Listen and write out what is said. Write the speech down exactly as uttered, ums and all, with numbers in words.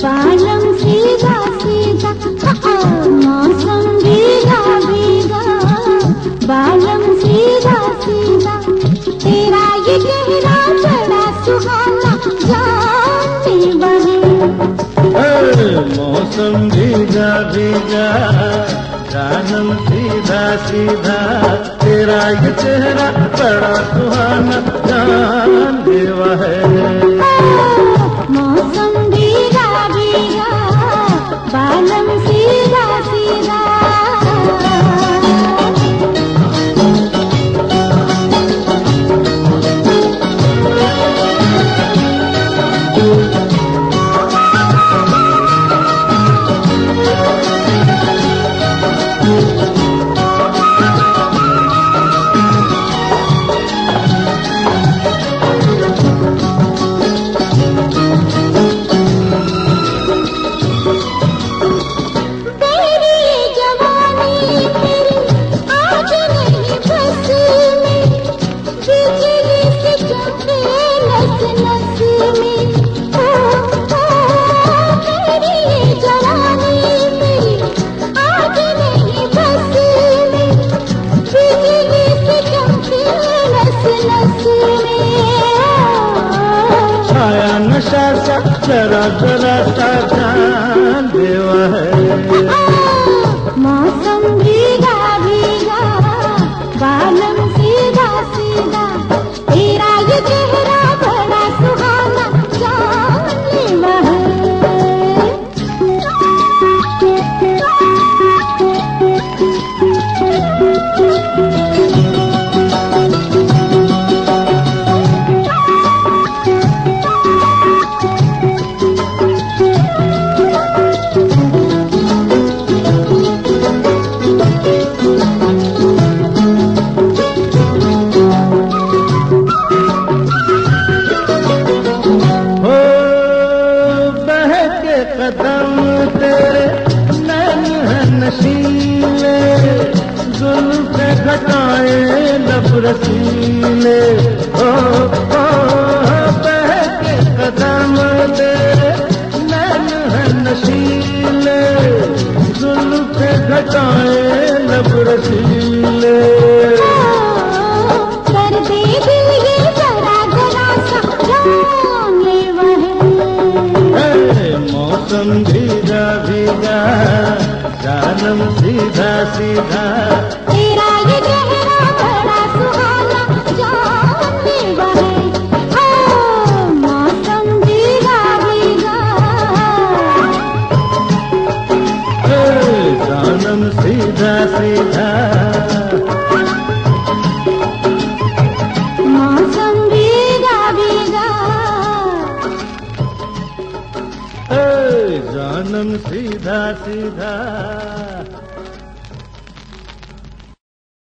बालम सीधा सीधा मौसम भीगा भीगा, बालम सीधा सीधा तेरा ये चेहरा बड़ा सुहाना जाने बहे। मौसम भीगा भीगा जानम सीधा सीधा तेरा ये चेहरा बड़ा सुहाना जाने बहे। मौसम भीगा भीगा बालम सीधा सीधा। नशा सा जरा जरा सा जान देवा है। मौसम भीगा भीगा बालम सीधा सीधा तेरा ये चेहरा बड़ा सुहाना जानलेवा है। कदम तेरे नैन है नशीले, जुल्फ़े घटाए लब रसीले। ओ ओ बहके कदम तेरे नैन है नशीले, जुल्फ़े घटाए लब रसीले। कर दे दिल ये जरा जरा सा जानलेवा है। मौसम भीगा भीगा जानम सीधा सीधा तेरा ये चेहरा बड़ा सुहाना जानलेवा है। मौसम भीगा भीगा जानम सीधा सीधा, मौसम भीगा भीगा जानम सीधा सीधा।